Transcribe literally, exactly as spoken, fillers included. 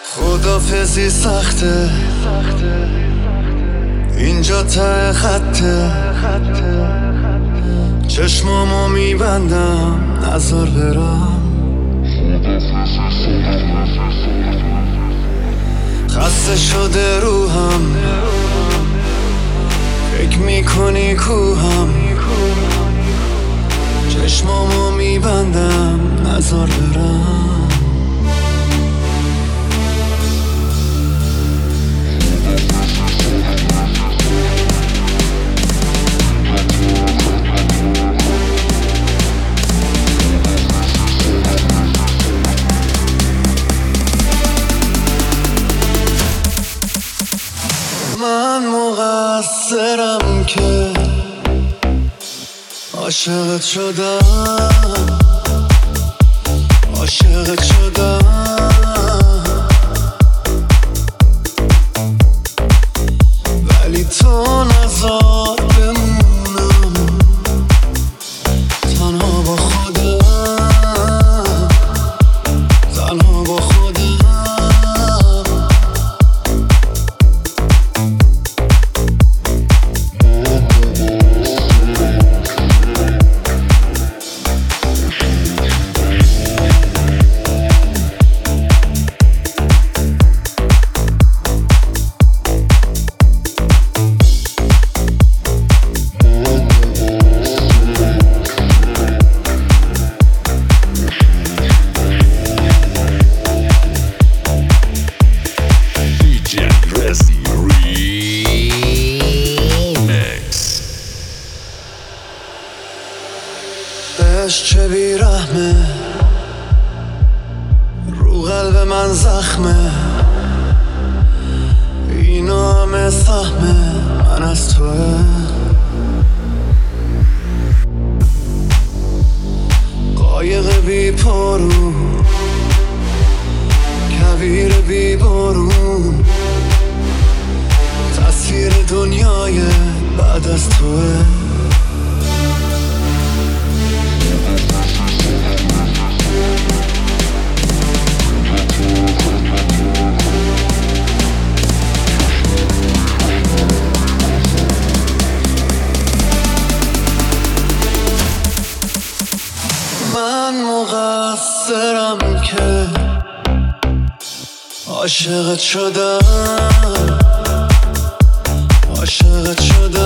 خدافزی سخته، اینجا ته خطه، چشمامو میبندم نظر برم. خسته شده روحم، فکر میکنی کوهم، چشمامو میبندم نظر برم. من مقصرم که عاشقت شدم، عاشقت شدم، ولی تو نذار بمونم تنها با خودم، تنها با خودم. عشق چه بیرحمه، رو قلب من زخمه، اینا همه سهمه من از توه. قایق بی پارو، کویر بی بارون، تصویر دنیای بعد از توه. من مقصرم که عاشقت شدم، عاشقت شدم.